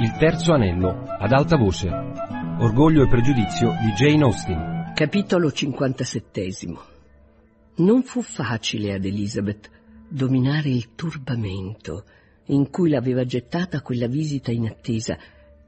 Il terzo anello, ad alta voce. Orgoglio e pregiudizio di Jane Austen. Capitolo 57. Non fu facile ad Elizabeth dominare il turbamento in cui l'aveva gettata quella visita inattesa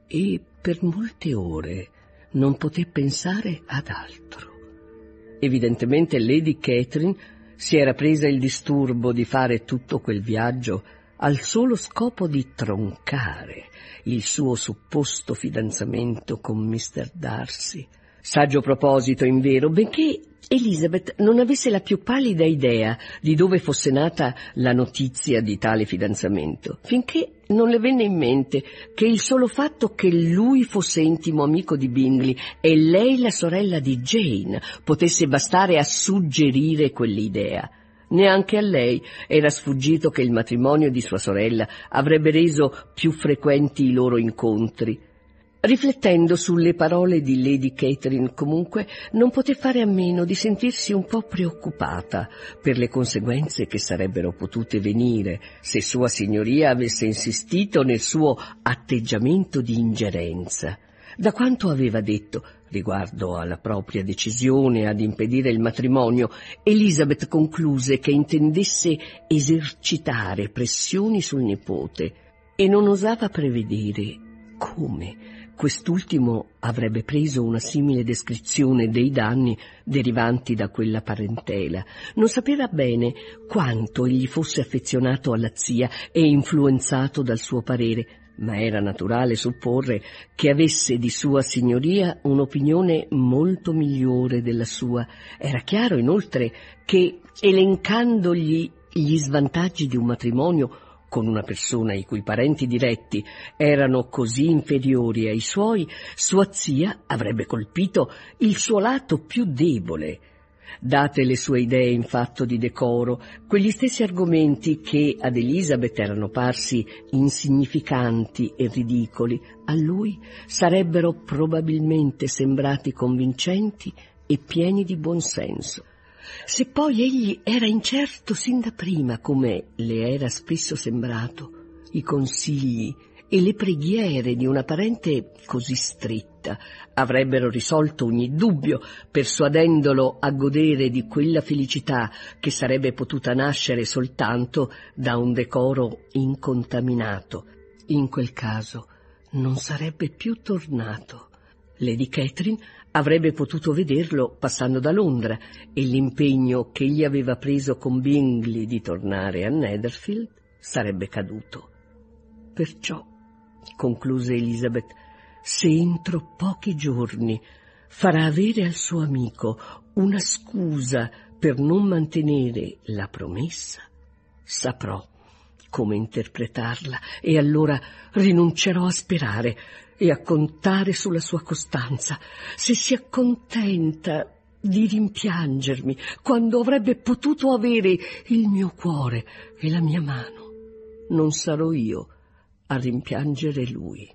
e per molte ore non poté pensare ad altro. Evidentemente Lady Catherine si era presa il disturbo di fare tutto quel viaggio al solo scopo di troncare il suo supposto fidanzamento con Mr. Darcy. Saggio proposito, invero, benché Elizabeth non avesse la più pallida idea di dove fosse nata la notizia di tale fidanzamento, finché non le venne in mente che il solo fatto che lui fosse intimo amico di Bingley e lei la sorella di Jane potesse bastare a suggerire quell'idea. Neanche a lei era sfuggito che il matrimonio di sua sorella avrebbe reso più frequenti i loro incontri. Riflettendo sulle parole di Lady Catherine, comunque, non poté fare a meno di sentirsi un po' preoccupata per le conseguenze che sarebbero potute venire se Sua Signoria avesse insistito nel suo atteggiamento di ingerenza. Da quanto aveva detto riguardo alla propria decisione ad impedire il matrimonio, Elizabeth concluse che intendesse esercitare pressioni sul nipote e non osava prevedere come quest'ultimo avrebbe preso una simile descrizione dei danni derivanti da quella parentela. Non sapeva bene quanto egli fosse affezionato alla zia e influenzato dal suo parere, ma era naturale supporre che avesse di Sua Signoria un'opinione molto migliore della sua. Era chiaro inoltre che, elencandogli gli svantaggi di un matrimonio con una persona i cui parenti diretti erano così inferiori ai suoi, sua zia avrebbe colpito il suo lato più debole. Date le sue idee in fatto di decoro, quegli stessi argomenti che ad Elizabeth erano parsi insignificanti e ridicoli, a lui sarebbero probabilmente sembrati convincenti e pieni di buonsenso. Se poi egli era incerto sin da prima, come le era spesso sembrato, i consigli e le preghiere di una parente così stretta avrebbero risolto ogni dubbio, persuadendolo a godere di quella felicità che sarebbe potuta nascere soltanto da un decoro incontaminato. In quel caso non sarebbe più tornato. Lady Catherine avrebbe potuto vederlo passando da Londra e l'impegno che egli aveva preso con Bingley di tornare a Netherfield sarebbe caduto. Perciò, concluse Elizabeth, se entro pochi giorni farà avere al suo amico una scusa per non mantenere la promessa, saprò come interpretarla e allora rinuncerò a sperare e a contare sulla sua costanza. Se si accontenta di rimpiangermi quando avrebbe potuto avere il mio cuore e la mia mano, non sarò io a rimpiangere lui.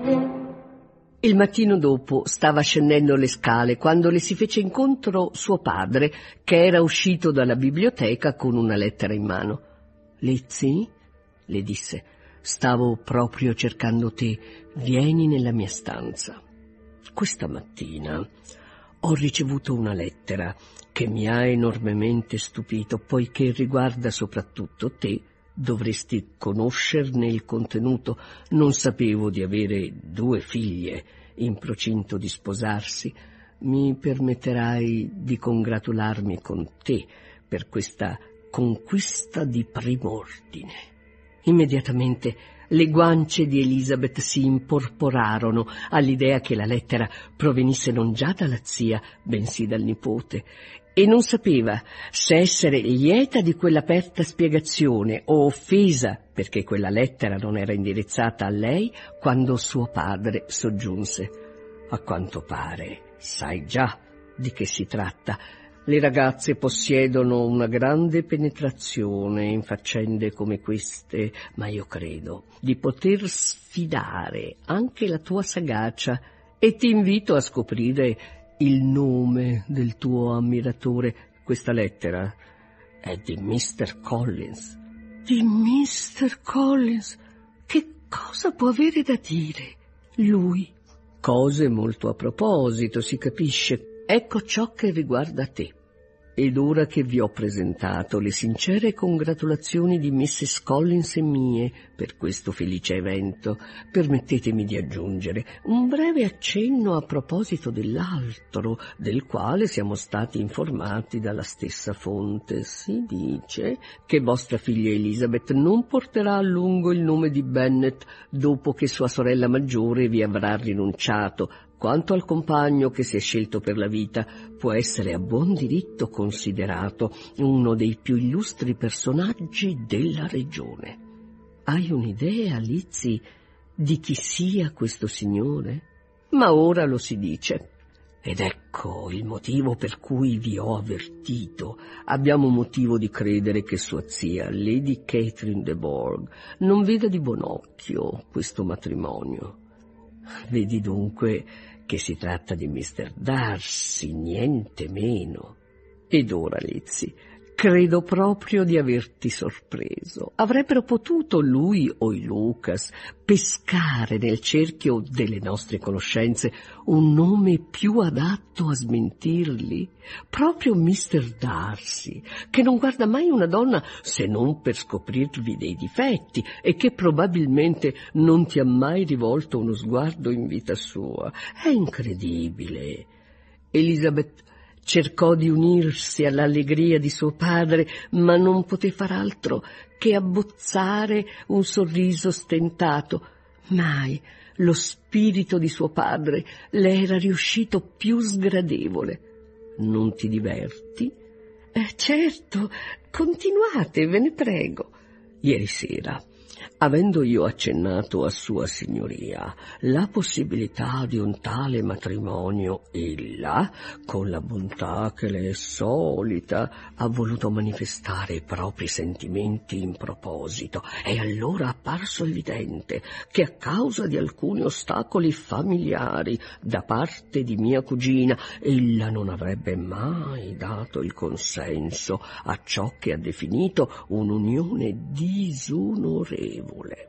Il mattino dopo stava scendendo le scale quando le si fece incontro suo padre, che era uscito dalla biblioteca con una lettera in mano. «Lizzie», le disse, «stavo proprio cercando te. Vieni nella mia stanza. Questa mattina ho ricevuto una lettera che mi ha enormemente stupito, poiché riguarda soprattutto te. Dovresti conoscerne il contenuto. Non sapevo di avere 2 figlie in procinto di sposarsi. Mi permetterai di congratularmi con te per questa conquista di prim'ordine». Immediatamente le guance di Elizabeth si imporporarono all'idea che la lettera provenisse non già dalla zia, bensì dal nipote, e non sapeva se essere lieta di quell'aperta spiegazione o offesa perché quella lettera non era indirizzata a lei, quando suo padre soggiunse: «A quanto pare sai già di che si tratta. Le ragazze possiedono una grande penetrazione in faccende come queste, ma io credo di poter sfidare anche la tua sagacia e ti invito a scoprire il nome del tuo ammiratore. Questa lettera è di Mr. Collins». «Di Mr. Collins? Che Cosa può avere da dire lui? Cose molto a proposito, si capisce. Ecco ciò che riguarda te. Ed ora che vi ho presentato le sincere congratulazioni di Mrs. Collins e mie per questo felice evento, permettetemi di aggiungere un breve accenno a proposito dell'altro, del quale siamo stati informati dalla stessa fonte. Si dice che vostra figlia Elizabeth non porterà a lungo il nome di Bennet dopo che sua sorella maggiore vi avrà rinunciato. Quanto al compagno che si è scelto per la vita, può essere a buon diritto considerato uno dei più illustri personaggi della regione. Hai un'idea, Lizzie, di chi sia questo signore? Ma ora lo si dice. Ed ecco il motivo per cui vi ho avvertito. Abbiamo motivo di credere che sua zia, Lady Catherine de Bourgh, non veda di buon occhio questo matrimonio. Vedi dunque che si tratta di Mr. Darcy, niente meno. Ed ora, Lizzie, credo proprio di averti sorpreso. Avrebbero potuto lui o i Lucas pescare nel cerchio delle nostre conoscenze un nome più adatto a smentirli? Proprio Mr. Darcy, che non guarda mai una donna se non per scoprirvi dei difetti e che probabilmente non ti ha mai rivolto uno sguardo in vita sua. È incredibile. Elizabeth cercò di unirsi all'allegria di suo padre, ma non poté far altro che abbozzare un sorriso stentato. Mai lo spirito di suo padre le era riuscito più sgradevole. Non ti diverti? Certo, continuate, ve ne prego. Ieri sera, avendo io accennato a sua signoria la possibilità di un tale matrimonio, ella, con la bontà che le è solita, ha voluto manifestare i propri sentimenti in proposito. È allora apparso evidente che a causa di alcuni ostacoli familiari da parte di mia cugina, ella non avrebbe mai dato il consenso a ciò che ha definito un'unione disonorevole.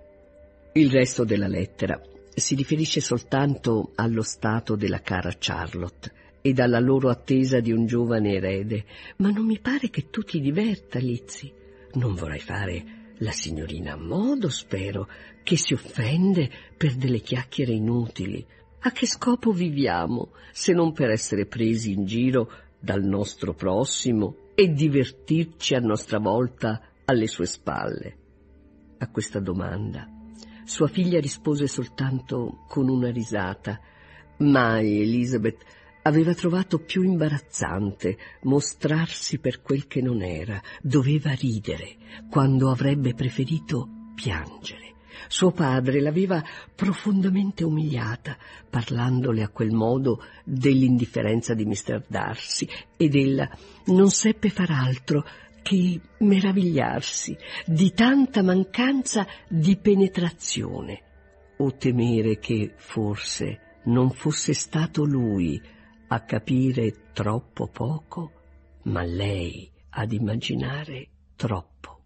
Il resto della lettera si riferisce soltanto allo stato della cara Charlotte e alla loro attesa di un giovane erede, ma non mi pare che tu ti diverta, Lizzie. Non vorrai fare la signorina a modo, spero, che si offende per delle chiacchiere inutili. A che scopo viviamo, se non per essere presi in giro dal nostro prossimo e divertirci a nostra volta alle sue spalle? A questa domanda sua figlia rispose soltanto con una risata. Mai Elizabeth aveva trovato più imbarazzante mostrarsi per quel che non era. Doveva ridere quando avrebbe preferito piangere. Suo padre l'aveva profondamente umiliata, parlandole a quel modo dell'indifferenza di Mr. Darcy, ed ella non seppe far altro che meravigliarsi di tanta mancanza di penetrazione, o temere che forse non fosse stato lui a capire troppo poco, ma lei ad immaginare troppo.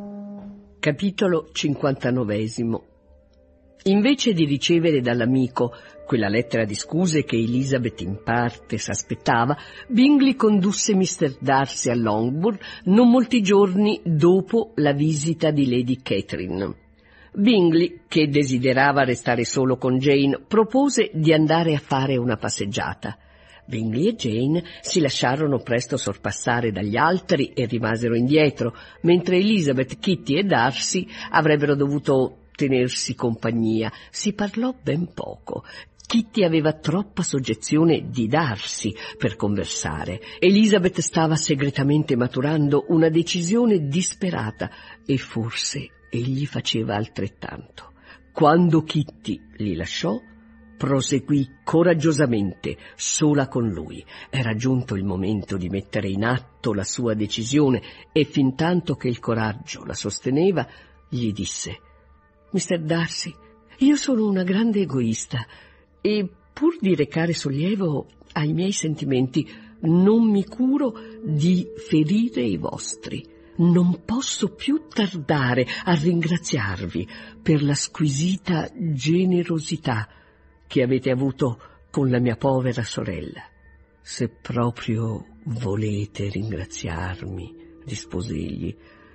Capitolo 59. Invece di ricevere dall'amico quella lettera di scuse che Elizabeth in parte s'aspettava, Bingley condusse Mr. Darcy a Longbourn non molti giorni dopo la visita di Lady Catherine. Bingley, che desiderava restare solo con Jane, propose di andare a fare una passeggiata. Bingley e Jane si lasciarono presto sorpassare dagli altri e rimasero indietro, mentre Elizabeth, Kitty e Darcy avrebbero dovuto tenersi compagnia. Si parlò ben poco. Kitty aveva troppa soggezione di Darcy per conversare. Elizabeth stava segretamente maturando una decisione disperata e forse egli faceva altrettanto. Quando Kitty li lasciò, proseguì coraggiosamente, sola con lui. Era giunto il momento di mettere in atto la sua decisione e fintanto che il coraggio la sosteneva, gli disse: «Mr. Darcy, io sono una grande egoista e, pur di recare sollievo ai miei sentimenti, non mi curo di ferire i vostri. non posso più tardare a ringraziarvi per la squisita generosità che avete avuto con la mia povera sorella. Se proprio volete ringraziarmi, rispose egli,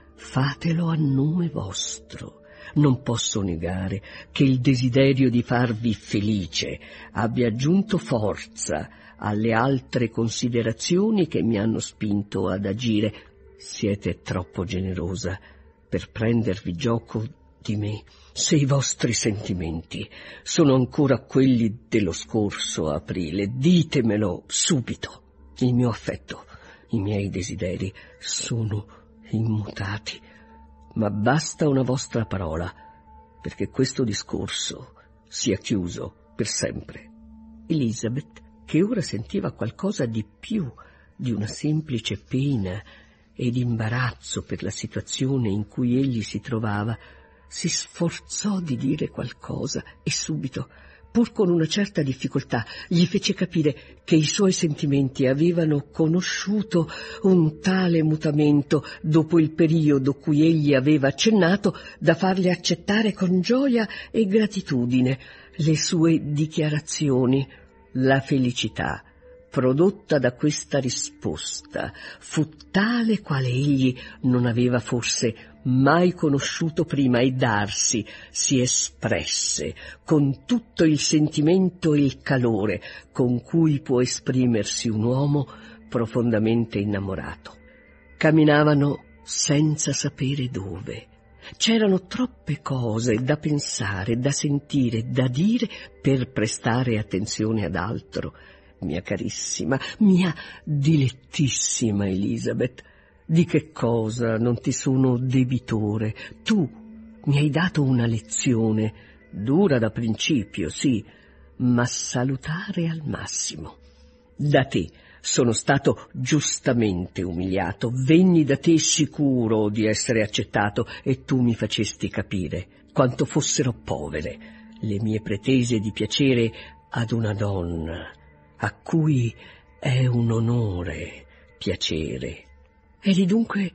fatelo a nome vostro. Non posso negare che il desiderio di farvi felice abbia aggiunto forza alle altre considerazioni che mi hanno spinto ad agire. Siete troppo generosa per prendervi gioco di me. Se i vostri sentimenti sono ancora quelli dello scorso aprile, ditemelo subito. Il mio affetto, i miei desideri sono immutati, ma basta una vostra parola perché questo discorso sia chiuso per sempre. Elizabeth, che ora sentiva qualcosa di più di una semplice pena ed imbarazzo per la situazione in cui egli si trovava, si sforzò di dire qualcosa e subito, pur con una certa difficoltà, gli fece capire che i suoi sentimenti avevano conosciuto un tale mutamento dopo il periodo cui egli aveva accennato da farle accettare con gioia e gratitudine le sue dichiarazioni. La felicità prodotta da questa risposta fu tale quale egli non aveva forse mai conosciuto prima, e Darcy si espresse con tutto il sentimento e il calore con cui può esprimersi un uomo profondamente innamorato. Camminavano senza sapere dove. C'erano troppe cose da pensare, da sentire, da dire per prestare attenzione ad altro. Mia carissima, mia dilettissima Elizabeth, di che cosa non ti sono debitore? Tu mi hai dato una lezione, dura da principio, sì, ma salutare al massimo. Da te sono stato giustamente umiliato, venni da te sicuro di essere accettato e tu mi facesti capire quanto fossero povere le mie pretese di piacere ad una donna a cui è un onore piacere. Eri dunque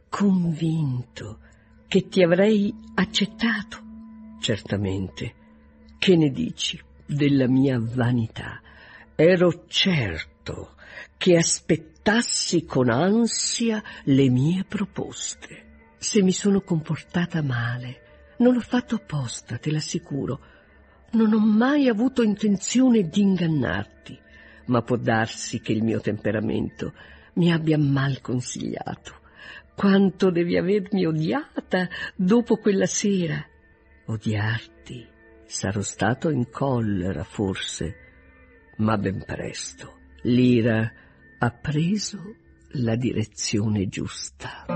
convinto che ti avrei accettato? Certamente. Che ne dici della mia vanità? Ero certo che aspettassi con ansia le mie proposte. Se mi sono comportata male, non l'ho fatto apposta, te l'assicuro. Non ho mai avuto intenzione di ingannarti, ma può darsi che il mio temperamento mi abbia mal consigliato. Quanto devi avermi odiata dopo quella sera. Odiarti? Sarò stato in collera, forse, ma ben presto l'ira ha preso la direzione giusta.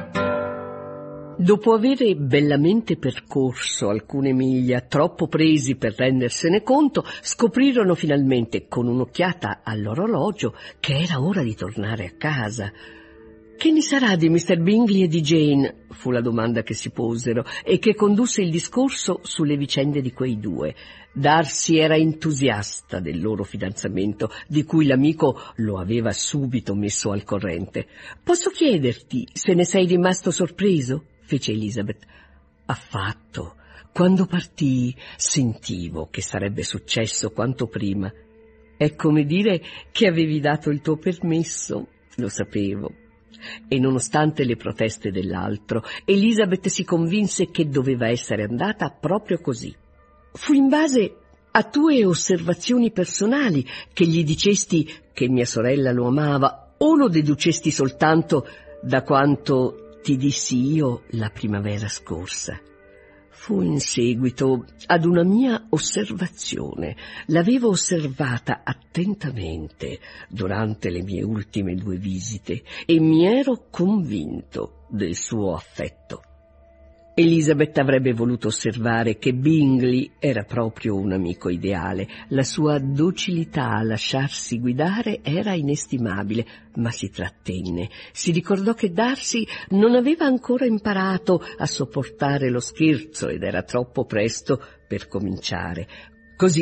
Dopo avere bellamente percorso alcune miglia, troppo presi per rendersene conto, scoprirono finalmente, con un'occhiata all'orologio, che era ora di tornare a casa. «Che ne sarà di Mr. Bingley e di Jane?» fu la domanda che si posero e che condusse il discorso sulle vicende di quei due. Darcy era entusiasta del loro fidanzamento, di cui l'amico lo aveva subito messo al corrente. «Posso chiederti se ne sei rimasto sorpreso?» fece Elizabeth. «Affatto. Quando partii sentivo che sarebbe successo quanto prima. È come dire che avevi dato il tuo permesso, lo sapevo». E nonostante le proteste dell'altro, Elizabeth si convinse che doveva essere andata proprio così. Fu in base a tue osservazioni personali che gli dicesti che mia sorella lo amava, o lo deducesti soltanto da quanto ti dissi io la primavera scorsa? Fu in seguito ad una mia osservazione. L'avevo osservata attentamente durante le mie ultime 2 visite e mi ero convinto del suo affetto. Elizabeth avrebbe voluto osservare che Bingley era proprio un amico ideale. La sua docilità a lasciarsi guidare era inestimabile, ma si trattenne. Si ricordò che Darcy non aveva ancora imparato a sopportare lo scherzo ed era troppo presto per cominciare. Così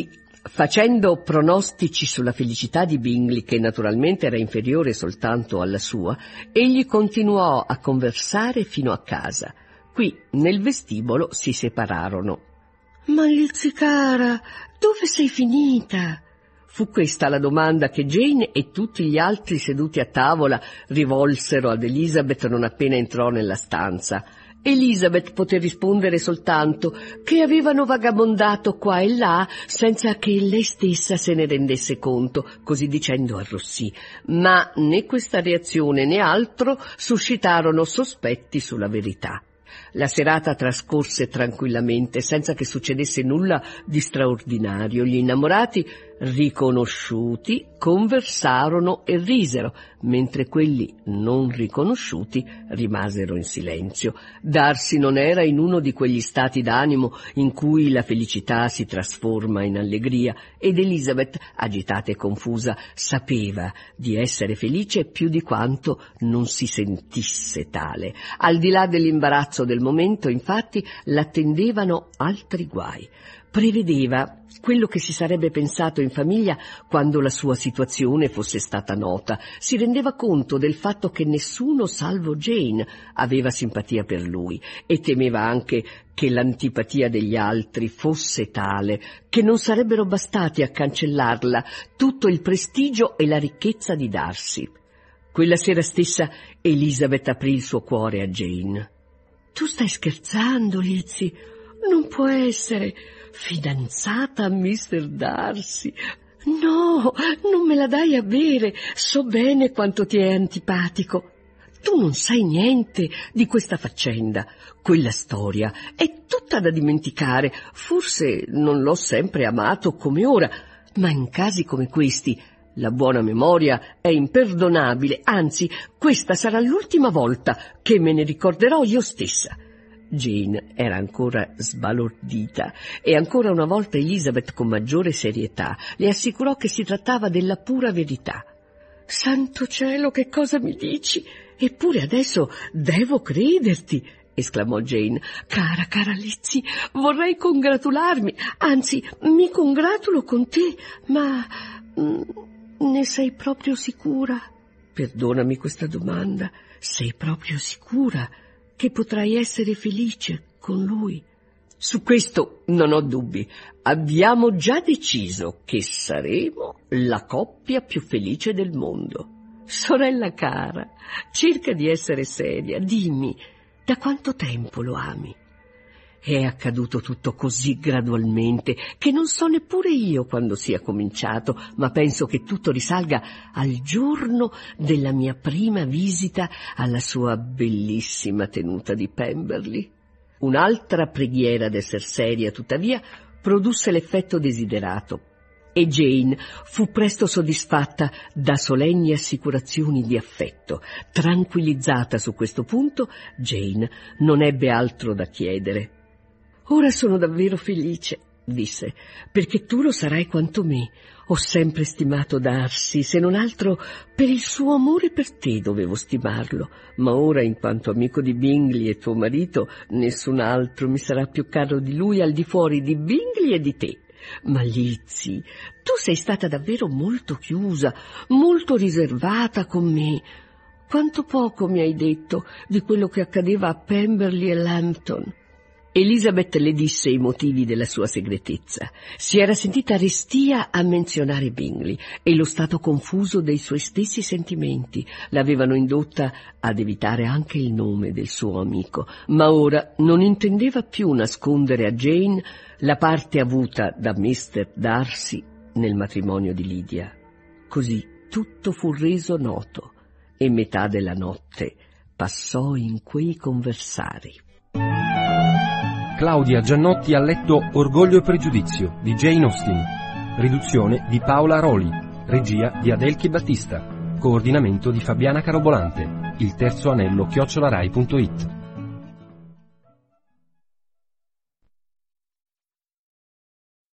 Facendo pronostici sulla felicità di Bingley, che naturalmente era inferiore soltanto alla sua, egli continuò a conversare fino a casa. Qui, nel vestibolo, si separarono. «Ma Lizzie cara, dove sei finita?» Fu questa la domanda che Jane e tutti gli altri seduti a tavola rivolsero ad Elizabeth non appena entrò nella stanza. Elizabeth poté rispondere soltanto che avevano vagabondato qua e là senza che lei stessa se ne rendesse conto, così dicendo arrossì, ma né questa reazione né altro suscitarono sospetti sulla verità. La serata trascorse tranquillamente, senza che succedesse nulla di straordinario. Gli innamorati, riconosciuti, conversarono e risero, mentre quelli non riconosciuti rimasero in silenzio. Darcy non era in uno di quegli stati d'animo in cui la felicità si trasforma in allegria, ed Elizabeth, agitata e confusa, sapeva di essere felice più di quanto non si sentisse tale. Al di là dell'imbarazzo del momento, infatti, l'attendevano altri guai. Prevedeva quello che si sarebbe pensato in famiglia quando la sua situazione fosse stata nota. Si rendeva conto del fatto che nessuno, salvo Jane, aveva simpatia per lui, e temeva anche che l'antipatia degli altri fosse tale che non sarebbero bastati a cancellarla tutto il prestigio e la ricchezza di Darcy. Quella sera stessa Elizabeth aprì il suo cuore a Jane. «Tu stai scherzando, Lizzie? Non può essere fidanzata a Mr. Darcy? No, non me la dai a bere, so bene quanto ti è antipatico. Tu non sai niente di questa faccenda. Quella storia è tutta da dimenticare. Forse non l'ho sempre amato come ora, ma in casi come questi la buona memoria è imperdonabile, anzi, questa sarà l'ultima volta che me ne ricorderò io stessa». Jane era ancora sbalordita e ancora una volta Elizabeth, con maggiore serietà, le assicurò che si trattava della pura verità. «Santo cielo, che cosa mi dici? Eppure adesso devo crederti!» esclamò Jane. Cara Lizzie, vorrei congratularmi, anzi, mi congratulo con te, ma ne sei proprio sicura?» «Perdonami questa domanda. Sei proprio sicura che potrai essere felice con lui?» «Su questo non ho dubbi. Abbiamo già deciso che saremo la coppia più felice del mondo». «Sorella cara, cerca di essere seria. Dimmi, da quanto tempo lo ami?» «È accaduto tutto così gradualmente che non so neppure io quando sia cominciato, ma penso che tutto risalga al giorno della mia prima visita alla sua bellissima tenuta di Pemberley». Un'altra preghiera d'esser seria, tuttavia, produsse l'effetto desiderato, e Jane fu presto soddisfatta da solenni assicurazioni di affetto. Tranquillizzata su questo punto, Jane non ebbe altro da chiedere. «Ora sono davvero felice», disse, «perché tu lo sarai quanto me. Ho sempre stimato Darcy, se non altro per il suo amore per te dovevo stimarlo, ma ora, in quanto amico di Bingley e tuo marito, nessun altro mi sarà più caro di lui al di fuori di Bingley e di te. Ma Lizzie, tu sei stata davvero molto chiusa, molto riservata con me. Quanto poco mi hai detto di quello che accadeva a Pemberley e Lambton». Elizabeth le disse i motivi della sua segretezza. Si era sentita restia a menzionare Bingley e lo stato confuso dei suoi stessi sentimenti l'avevano indotta ad evitare anche il nome del suo amico, ma ora non intendeva più nascondere a Jane la parte avuta da Mr. Darcy nel matrimonio di Lydia. Così tutto fu reso noto e metà della notte passò in quei conversari. Claudia Giannotti ha letto Orgoglio e pregiudizio di Jane Austen, riduzione di Paola Roli, regia di Adelchi Battista, coordinamento di Fabiana Carobolante, il terzo anello @rai.it.